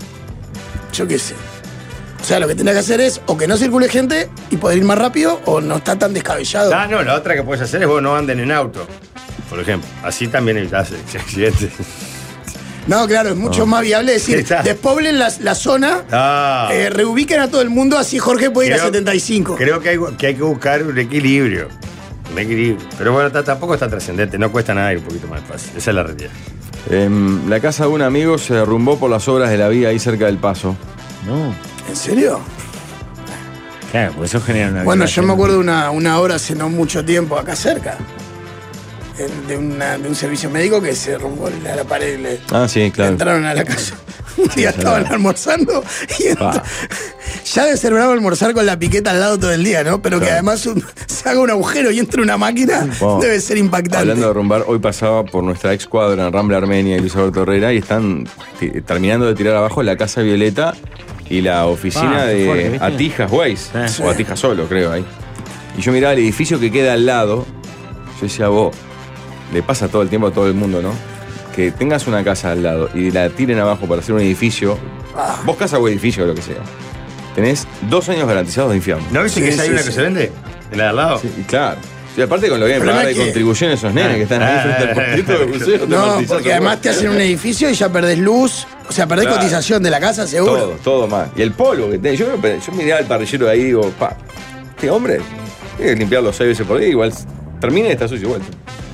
Yo qué sé. O sea, lo que tendrás que hacer es o que no circule gente y poder ir más rápido o no está tan descabellado. Ah, no, la otra que puedes hacer es vos no anden en auto, por ejemplo. Así también evitás accidentes. No, claro, es mucho más viable decir, Está. despoblen la, la zona, Ah. eh, reubiquen a todo el mundo, así Jorge puede ir a Creo- setenta y cinco. Creo que hay, que hay que buscar un equilibrio. Un equilibrio. Pero bueno, t- tampoco está trascendente, no cuesta nada ir un poquito más fácil. Esa es la realidad. Em, la casa de un amigo se derrumbó por las obras de la vía ahí cerca del Paso. No. ¿En serio? Claro, porque eso genera una. Bueno, yo vibración. me acuerdo de una, una hora hace no mucho tiempo acá cerca. en- De, una- de un servicio médico que se derrumbó la, la pared y le, Ah, sí, le claro. entraron a la casa. Un día estaban almorzando y entra- Pa. ya debe ser bravo almorzar con la piqueta al lado todo el día, ¿no? Pero que Claro. además un- se haga un agujero y entre una máquina Wow. debe ser impactante. Hablando de derrumbar, hoy pasaba por nuestra ex cuadra en Rambla Armenia y Luis Alberto Herrera y están ti- terminando de tirar abajo la Casa Violeta y la oficina Ah, qué de fuerte, ¿viste? Atijas Weiss, Sí. o Atijas Solo, creo, ahí. Y yo miraba el edificio que queda al lado, yo decía, vos, le pasa todo el tiempo a todo el mundo, ¿no? Que tengas una casa al lado y la tiren abajo para hacer un edificio, Ah. vos casa o edificio o lo que sea, tenés dos años garantizados de infierno. ¿No viste Sí, que esa hay sí, una sí. que se vende? ¿En la de al lado? Sí, y claro. Y aparte con lo que El vienen problema pagar de es que- contribuciones esos nenes que están ahí Ah, frente al puestito de buceo, te No, amortizás porque todo. además te hacen un edificio y ya perdés luz, o sea, perdés Claro. cotización de la casa, seguro. Todo, todo mal. Y el polvo que tiene. Yo, yo miraba el parrillero de ahí y digo, pa, este hombre tiene que limpiarlo seis veces por día, igual termina y está sucio igual.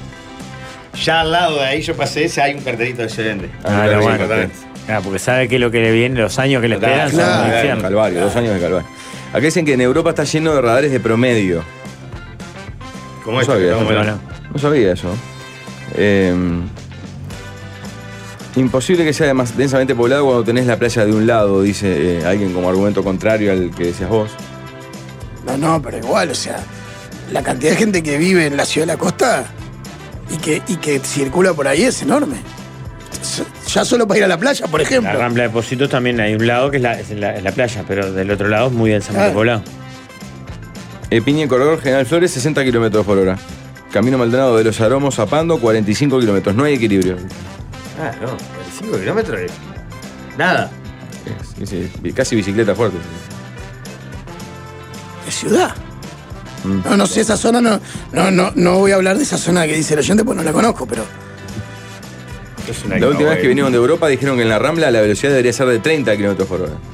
Ya al lado de ahí yo pasé ese, hay un cartelito que se vende. Ah, Ah, claro, lo sí, bueno. totalmente. Ah, porque sabe que lo que le viene, los años que le esperan son claro. un Claro, infierno. Calvario, dos años de calvario. Acá dicen que en Europa está lleno de radares de promedio. ¿Cómo No es? sabía, ¿Cómo no era? Bueno, No sabía eso. Eh, imposible que sea además densamente poblado cuando tenés la playa de un lado, dice eh, alguien como argumento contrario al que decías vos. No, no, pero igual, o sea, la cantidad de gente que vive en la ciudad de la costa y que, y que circula por ahí es enorme. S- Ya solo para ir a la playa, por ejemplo. la Rambla de Positos también hay un lado que es la, es la, es la playa, pero del otro lado es muy densamente Claro. poblado. Eh, Piña y Corredor General Flores, sesenta kilómetros por hora. Camino Maldonado de los Aromos a Pando, cuarenta y cinco kilómetros. No hay equilibrio. Ah, no, cinco kilómetros es. Nada. Sí, sí, casi bicicleta fuerte. De ciudad. Mm. No, no sé, esa zona no, no, no, no voy a hablar de esa zona que dice el oyente, pues no la conozco, pero. Es una La última vez que novela. vinieron de Europa dijeron que en la Rambla la velocidad debería ser de treinta kilómetros por hora.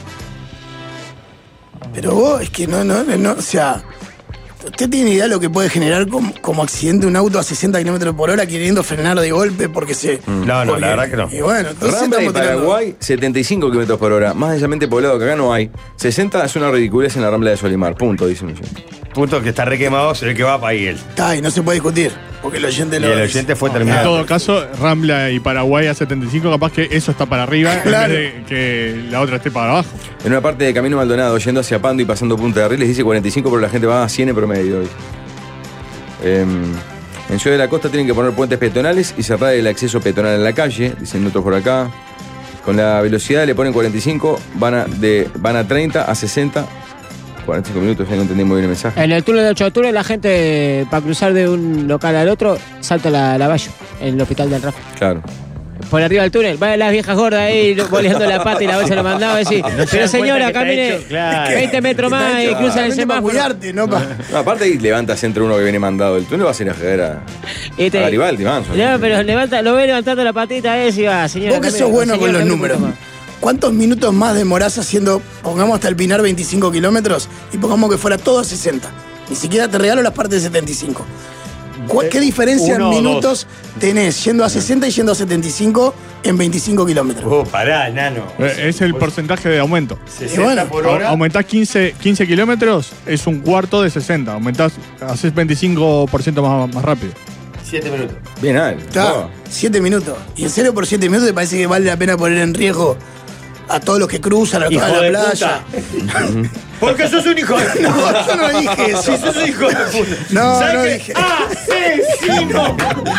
Pero vos, es que no, no, no, o sea. ¿Usted tiene idea de lo que puede generar como, como accidente un auto a sesenta kilómetros por hora queriendo frenar de golpe porque se. No, no, porque- la verdad que no. Y bueno, entonces Rambla y estamos tirando- Paraguay, setenta y cinco kilómetros por hora. Más densamente poblado que acá no hay. sesenta es una ridiculez en la Rambla de Solimar. Punto, dice un oyente. Punto que está requemado, se ve que va para ahí él. Está, y no se puede discutir, porque el oyente Y lo el dice. oyente fue En terminado. todo caso, Rambla y Paraguay a setenta y cinco, capaz que eso está para arriba Claro. en vez de que la otra esté para abajo. En una parte de Camino Maldonado, yendo hacia Pando y pasando Punta de Rieles, dice cuarenta y cinco, pero la gente va a cien en promedio. Dice. Em, en Ciudad de la Costa tienen que poner puentes peatonales y cerrar el acceso peatonal a la calle, dicen otros por acá. Con la velocidad le ponen cuarenta y cinco, van a, de, van a treinta, a sesenta cuarenta y cinco minutos, ya no entendí muy bien el mensaje. En el túnel de ocho de octubre la gente, para cruzar de un local al otro, salta la, la valla en el hospital del Rafa. Claro. Por arriba del túnel, van las viejas gordas ahí boleando la pata y la bolsa lo mandaba a decir, pero señora, camine claro. veinte metros más y cruza el Para semáforo. cuidarte, no para. No, aparte ahí levantas entre uno que viene mandado del túnel, vas a ir a joder a, Y te- a Garibaldi, Manso. No, pero levanta, lo ve levantando la patita ese y va, señora. Vos que camine, sos bueno señora, con los camine un números. poquito más. ¿Cuántos minutos más demorás haciendo, pongamos hasta el Pinar veinticinco kilómetros y pongamos que fuera todo a sesenta? Ni siquiera te regalo las partes de setenta y cinco. ¿Cuál- ¿Qué diferencia Uno o en minutos tenés yendo a sesenta y yendo a setenta y cinco en veinticinco kilómetros? Oh, pará, nano. Eh, Es el porcentaje de aumento. sesenta Y bueno, por Au- hora. Aumentás quince, quince kilómetros, es un cuarto de sesenta. Aumentás, haces veinticinco por ciento más, más rápido. siete minutos. Bien, Al. Claro, siete minutos. ¿Y en serio por siete minutos te parece que vale la pena poner en riesgo a todos los que cruzan, a los que Hijo van a de la playa? puta. Porque sos un hijo de puta. No, yo no dije eso. Sí, sos un hijo de puta. No, ¿Sabes no qué? dije. ¡Asesino!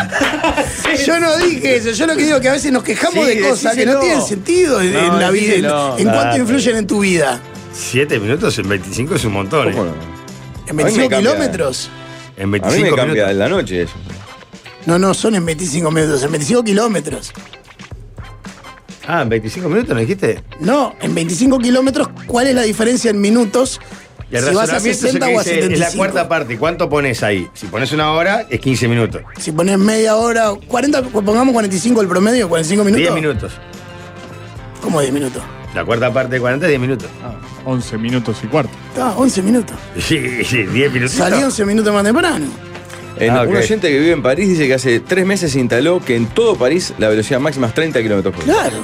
Yo no dije eso, yo lo que digo es que a veces nos quejamos Sí, de cosas que no decíselo. tienen sentido en, No, en la vida, en, decíselo. en cuánto Claro. influyen en tu vida. siete minutos en veinticinco es un montón. ¿Cómo ¿eh? no? En me veinticinco cambia. kilómetros. En A mí me veinticinco cambia minutos. en la noche eso. No, no, son en veinticinco minutos, en veinticinco kilómetros. Ah, en veinticinco minutos, ¿no dijiste? No, en veinticinco kilómetros, ¿cuál es la diferencia en minutos? Y el Si vas a razonamiento es el sesenta que o a dice, setenta y es la cinco. cuarta parte. ¿Cuánto pones ahí? Si pones una hora, es quince minutos. Si pones media hora, cuarenta, pongamos cuarenta y cinco el promedio, cuarenta y cinco minutos. diez minutos. ¿Cómo diez minutos? La cuarta parte de cuarenta, diez minutos. once minutos y cuarto. Ah, once minutos. Sí, sí, diez minutos. Salí once minutos más temprano. En- Ah, Un ok. oyente que vive en París dice que hace tres meses se instaló que en todo París la velocidad máxima es treinta kilómetros por hora. Claro.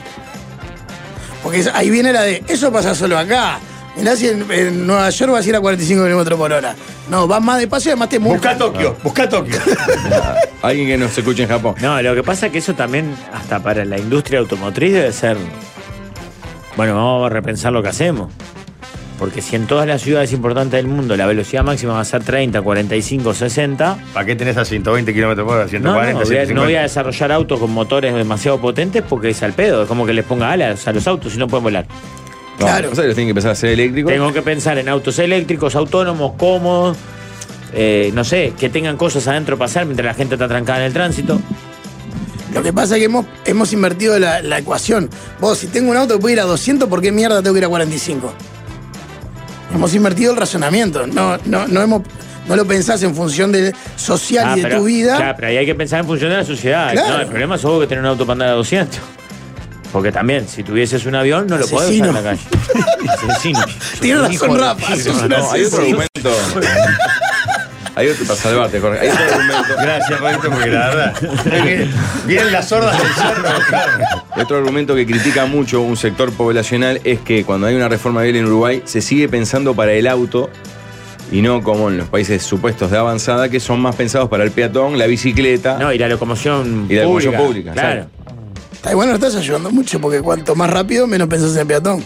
Porque es- ahí viene la de, eso pasa solo acá. Mirá si en, en Nueva York vas a ir a cuarenta y cinco kilómetros por hora. No, vas más despacio y además te Busca multan. Tokio, busca Tokio. Alguien que nos escuche en Japón. No, lo que pasa es que eso también, hasta para la industria automotriz, debe ser. Bueno, vamos a repensar lo que hacemos. Porque si en todas las ciudades importantes del mundo la velocidad máxima va a ser treinta, cuarenta y cinco, sesenta, ¿Para qué tenés a ciento veinte kilómetros por hora? no, ciento no, cuarenta, voy a, ciento cincuenta. no voy a desarrollar autos con motores demasiado potentes porque es al pedo. Es como que les ponga alas a los autos y no pueden volar. No, Claro. o sea, los tienen que empezar a ser eléctricos. Tengo que pensar en autos eléctricos, autónomos, cómodos, eh, no sé, que tengan cosas adentro para hacer mientras la gente está trancada en el tránsito. Lo que pasa es que hemos, hemos invertido la, la ecuación. Vos, si tengo un auto que puede ir a doscientos, ¿por qué mierda tengo que ir a cuarenta y cinco? Hemos invertido el razonamiento. No, no, no, hemos, no lo pensás en función de social Ah, y de pero- tu vida. Claro, pero ahí hay que pensar en función de la sociedad. Claro. No, el problema es vos que tener un auto para andar a doscientos. Porque también, si tuvieses un avión, no lo podés usar en la calle. Asesino. Tienes Un hijo razón, de- Rafa. Sí, sos un No, hay otro asesino. argumento. Hay otro para salvarte, Jorge. Hay otro argumento. Gracias, Pablito, porque la verdad. es que vienen las sordas del cerro. Y otro argumento que critica mucho un sector poblacional es que cuando hay una reforma vial en Uruguay se sigue pensando para el auto y no como en los países supuestos de avanzada que son más pensados para el peatón, la bicicleta. No, y la locomoción Y la pública. locomoción pública, Claro. exacto. Está bueno, estás ayudando mucho porque cuanto más rápido, menos pensás en el peatón.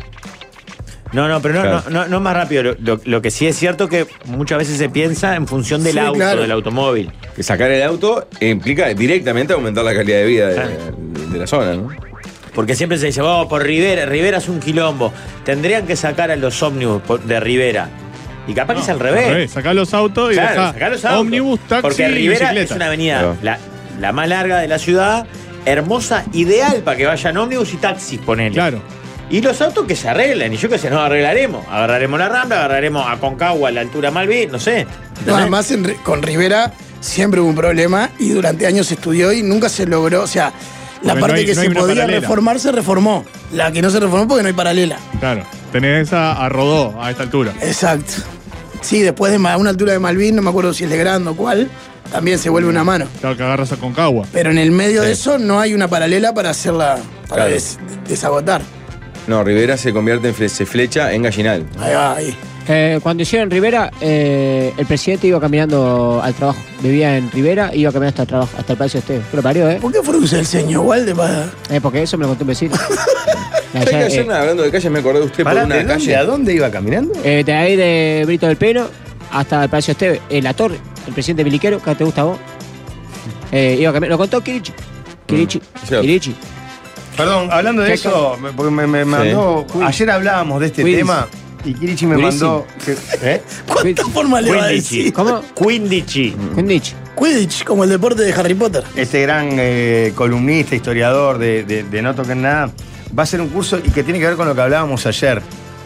No, no, pero no, Claro. no, no, no más rápido. Lo, lo- lo que sí es cierto que muchas veces se piensa en función del Sí, auto, claro. del automóvil. Que sacar el auto implica directamente aumentar la calidad de vida de, Claro. de la zona, ¿no? Porque siempre se dice, vamos por Rivera, Rivera es un quilombo. Tendrían que sacar a los ómnibus por- de Rivera. Y capaz que es al revés. Sacá los autos y Claro, dejá sacar los autos. ómnibus, taxi Porque y Rivera bicicleta. es una avenida, Claro. la, la más larga de la ciudad, hermosa, ideal para que vayan ómnibus y taxis, ponele. Claro. Y los autos que se arreglen, y yo qué sé, nos arreglaremos. Agarraremos la Rambla, agarraremos a Concagua, a la altura Malví, no sé. No, ¿Entendés? además, en Ri- con Rivera siempre hubo un problema y durante años se estudió y nunca se logró. O sea, la Porque parte no hay- que no hay se una podía paralela. reformar se reformó. La que no se reformó porque no hay paralela. Claro. Tenés a, a Rodó a esta altura. Exacto. Sí, después de ma- una altura de Malvin, no me acuerdo si es de Grande o cuál, también se vuelve una mano. Claro, que agarras a Concagua. Pero en el medio de eso no hay una paralela para hacerla, para Claro. des- desagotar. No, Rivera se convierte en fle- se flecha en Gallinal. Ahí va, ahí. Eh, cuando hicieron Rivera, eh, el presidente iba caminando al trabajo. Vivía en Rivera y iba caminando hasta el trabajo, hasta el Palacio Este. ¿Qué lo parió, eh? ¿Por qué frunce el ceño, Walde? Para... Eh, Porque eso me lo contó un vecino. ¿Sabés que Allá, ayer, eh, hablando de calles, me acordé de usted Pará, por una ¿de dónde, calle? ¿A dónde iba caminando? eh, de ahí de Brito del Peno hasta el Palacio Este, en la torre, el presidente Miliquero, que te gusta a vos. Eh, iba caminando, lo contó Kirichi. Kirichi. cierto. Kirichi. Perdón, hablando de ¿Qué eso, me- porque me, me Sí. mandó. Ayer hablábamos de este Quiz. tema Y Kirichi me Durísimo. mandó. Que, ¿eh? ¿Cuántas formas le va a decir? ¿Cómo? Quindici. Quidditch. Quidditch, como el deporte de Harry Potter. Este gran eh, columnista, historiador de, de, de No Toquen Nada, va a hacer un curso y que tiene que ver con lo que hablábamos ayer.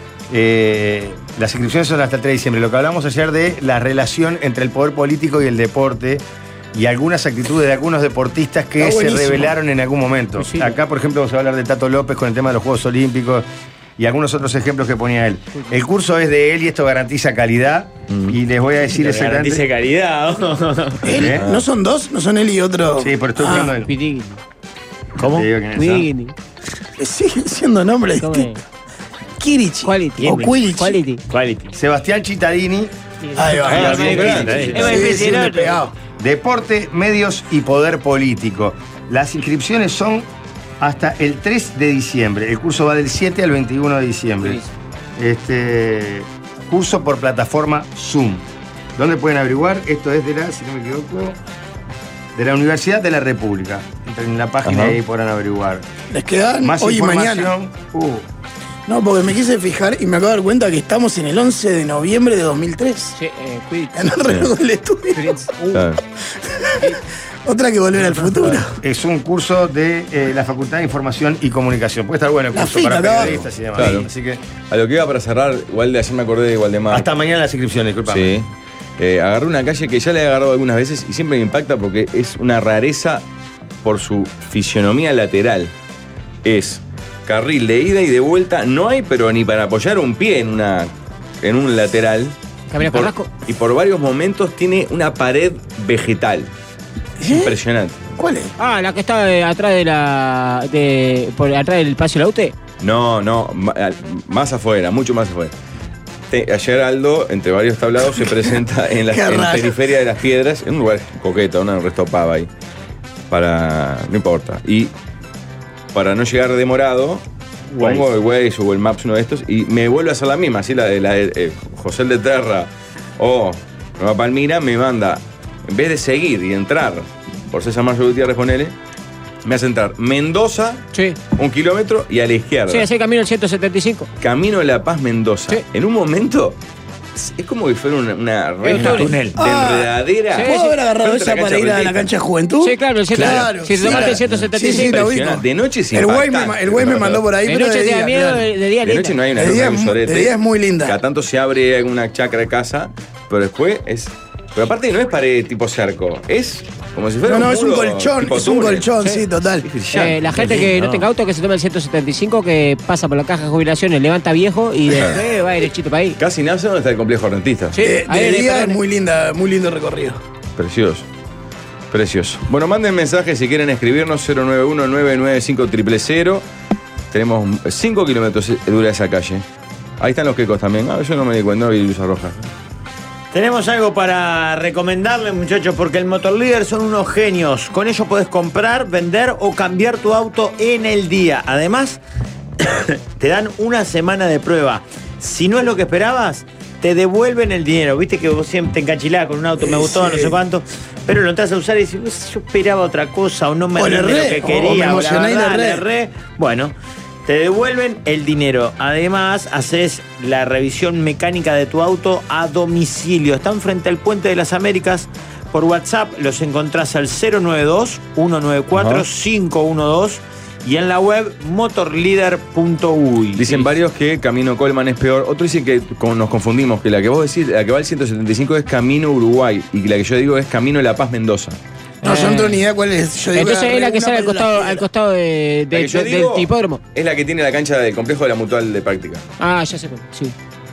Eh, las inscripciones son hasta el tres de diciembre. Lo que hablamos ayer de la relación entre el poder político y el deporte y algunas actitudes de algunos deportistas que Está se buenísimo. revelaron en algún momento. Sí. Acá, por ejemplo, vamos a hablar de Tato López con el tema de los Juegos Olímpicos y algunos otros ejemplos que ponía él. El curso es de él y esto garantiza calidad. Y les voy a decir exactamente. Garantice calidad. ¿Él? ¿Eh? ¿No son dos? ¿No son él y otro? Sí, pero estoy Ah, hablando de él. Quidditch. ¿Cómo? Te digo quién es, ¿ah? Quidditch. Siguen siendo nombres ¿Cómo distintos. es? Kirichi. Quality. O Quidditch. Quality. Quality. Sebastián Chitadini, Ahí va. Ah, ahí sí, va. grande, Sí, es más sí, difícil, sí, ¿no? despegado. Deporte, Medios y Poder Político. Las inscripciones son hasta el tres de diciembre. El curso va del siete al veintiuno de diciembre. Este curso por plataforma Zoom. ¿Dónde pueden averiguar? Esto es de la, si no me equivoco, de la Universidad de la República. Entren en la página Ajá. y ahí podrán averiguar. Les quedan Más hoy y mañana. información. Uh, No, porque me quise fijar y me acabo de dar cuenta que estamos en el once de noviembre de dos mil tres. Sí, eh, Quidditch. En el reloj del estudio. Claro. Otra que volver al futuro. es un curso de eh, la Facultad de Información y Comunicación. Puede estar bueno el La curso fita, para acá periodistas y demás. Claro. Así que A lo que iba para cerrar, igual de ayer me acordé de Waldemar. hasta mañana las inscripciones, disculpame. Sí. Eh, agarré una calle que ya le he agarrado algunas veces y siempre me impacta porque es una rareza por su fisionomía lateral. Es carril de ida y de vuelta, no hay pero ni para apoyar un pie en, una, en un lateral. Camilo Y por- Carrasco. Y por varios momentos tiene una pared vegetal. Es ¿Eh? impresionante. ¿Cuál es? Ah, la que está eh, atrás de la. De, por atrás del Espacio Laute. No, no, ma- al- más afuera, mucho más afuera. Te- ayer Aldo, entre varios tablados, se presenta en la Qué en raro. periferia de las piedras, en un lugar coqueto, una restopaba ahí. Para. No importa. Y para no llegar demorado, pongo el Waze o el Maps, uno de estos, y me vuelve a hacer la misma, así la de, la de eh, José de Terra o Nueva Palmira, me manda, en vez de seguir y entrar por César Mayo Gutiérrez, ponele, me hace entrar Mendoza, Sí. un kilómetro, y a la izquierda. Sí, ese camino el ciento setenta y cinco. Camino de La Paz, Mendoza. Sí. En un momento, es, es como que fuera una, una red un de, túnel. de Ah, enredadera. sí, ¿Puedo haber agarrado Frente esa a la para cancha ir a la Rentistas. cancha de juventud? Sí, claro, el ciento Claro, Si sí, te tomaste la- el ciento setenta y sí, sí, cinco. la ubico. Impresionante. De noche es El güey, me, impactante. el güey me mandó por ahí, De pero noche de te da día, miedo, claro. de, de día De linda. noche no hay una De luz, día hay un es mu- de sorete. día es muy linda. Cada tanto se abre una chacra de casa, pero después es. Pero aparte no es pared tipo cerco, es como si fuera No, no, un es un muro colchón, tipo es un túnel. colchón, sí, total. Es brillante. Eh, la gente que no tenga auto, que se toma el ciento setenta y cinco, que pasa por la caja de jubilaciones, levanta viejo y después va derechito para ahí. Casi nace donde está el complejo rentista. Sí, De, ahí de en el día es Perón. muy linda, muy lindo recorrido. Precioso. Precioso. Bueno, manden mensajes si quieren escribirnos cero nueve uno nueve nueve cinco cero cero cero. Tenemos cinco kilómetros dura esa calle. Ahí están los quecos también. Ah, yo no me di cuenta, no vi luces rojas. Tenemos algo para recomendarles, muchachos, porque el Motor Líder son unos genios. Con ellos podés comprar, vender o cambiar tu auto en el día. Además, te dan una semana de prueba. Si no es lo que esperabas, te devuelven el dinero. Viste que vos siempre te encachilás con un auto, me Sí, gustó, sí. no sé cuánto. Pero lo entras a usar y dices, "No sé, yo esperaba otra cosa o no me O le rinde lo erré, que o- o quería. me la emocioné y le verdad, erré". le erré". Bueno, te devuelven el dinero. Además, haces la revisión mecánica de tu auto a domicilio. Están frente al Puente de las Américas. Por WhatsApp los encontrás al cero nueve dos uno nueve cuatro cinco uno dos y en la web motorleader punto uy. Dicen Sí. varios que Camino Colman es peor. Otros dicen que como nos confundimos, que la que vos decís, la que va al ciento setenta y cinco es Camino Uruguay y que la que yo digo es Camino La Paz Mendoza. No, yo no tengo ni idea cuál es. Yo digo Entonces agarré es la que una sale al para costado, la al costado de, La de- que yo de- digo del tipódromo. es la que tiene la cancha del complejo de la Mutual de Práctica. Ah, ya sé cuál. Sí.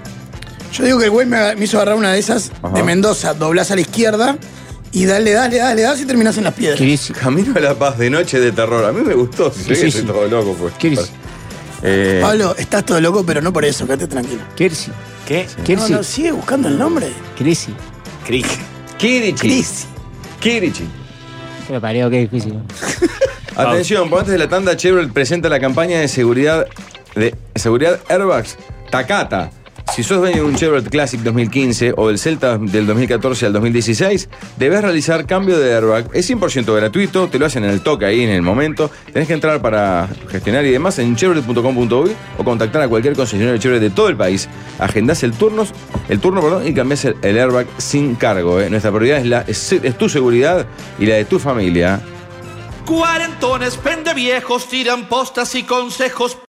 Yo digo que el güey me, me hizo agarrar una de esas Ajá. de Mendoza, doblás a la izquierda y dale, dale, dale, dale y terminás en las piedras. Kirsi. Camino a La Paz de noche de terror. A mí me gustó. Si Sí, sé que sí, soy sí. todo loco, pues. Kirsi. Eh, Pablo, estás todo loco, pero no por eso, quédate tranquilo. Kirsi. ¿Qué? No, Kirsi. no, sigue buscando el nombre. Kirsi. Crick. Kirichi. Cris. Kirichi. Me pareo, qué difícil. ¿no? Atención, por antes de la tanda, Chevrolet presenta la campaña de seguridad de seguridad Airbags Takata. Si sos dueño de un Chevrolet Classic dos mil quince o del Celta del dos mil catorce al dos mil dieciséis, debes realizar cambio de airbag. Es cien por ciento gratuito, te lo hacen en el toque ahí en el momento. Tenés que entrar para gestionar y demás en chevrolet punto com punto uy o contactar a cualquier concesionario de Chevrolet de todo el país. Agendás el turno, el turno perdón, y cambiás el, el airbag sin cargo. ¿eh? Nuestra prioridad es, la, es, es tu seguridad y la de tu familia. Cuarentones, pendeviejos, tiran postas y consejos.